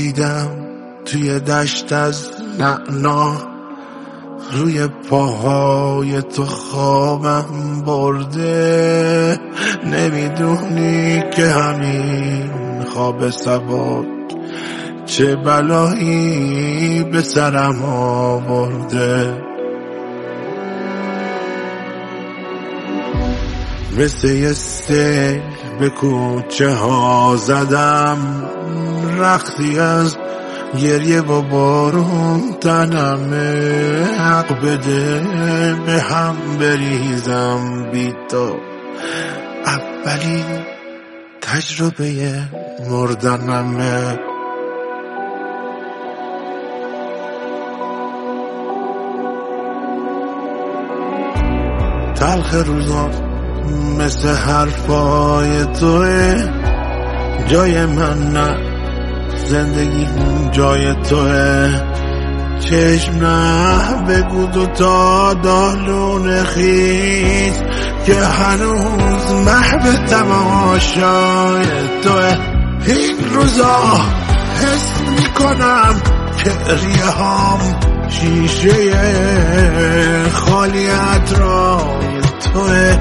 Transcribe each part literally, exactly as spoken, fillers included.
دیدم توی دشت از نعنا، روی پاهای تو خوابم برده. نمیدونی که همین خواب سبک چه بلایی به سرم آورده. مثل یه سیل به کوچه ها زدم، رختی از گریه و بارون تنمه. حق بده به هم بریزم بی تو، اولی تجربه مردنمه. تلخ روزا مثل حرفای توه، جای من نه، زندگی جای توه. چشم نه بگو دوتا دالون خیز که هنوز محو تماشای توه. این روزا حس میکنم که ریه هام شیشه خالی اطرای توه.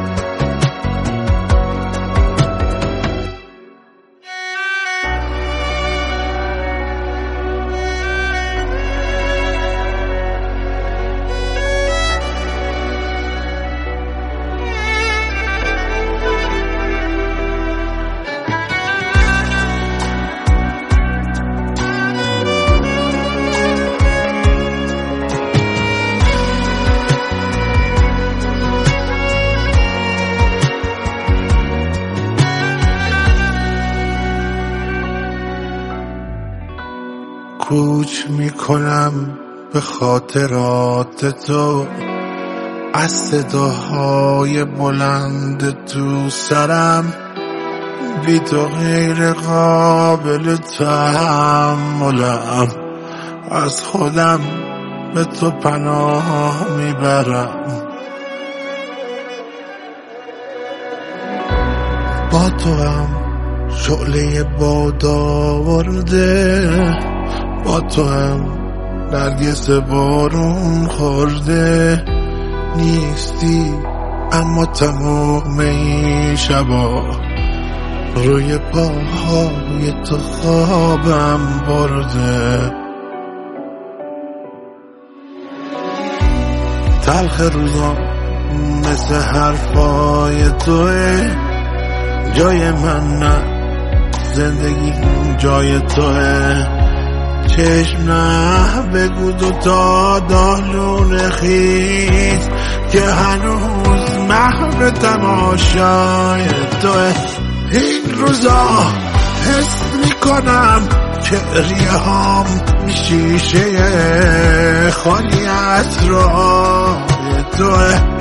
کوچ میکنم به خاطرات تو، از صداهای بلند تو سرم. بی تو غیر قابل تحملم، از خودم به تو پناه میبرم. با تو هم شعله باد آورده، با تو هم نرگس بارون خورده. نیستی اما تمام این شبا روی پاهای تو خوابم برده. تلخ روزا مثل حرفای توه، جای من نه، زندگی جای توه. چشم نه بگو دوتا دالون خیز که هنوز محو تماشای توه. این روزا حس میکنم که ریه هام شیشه خالی اطرای توه.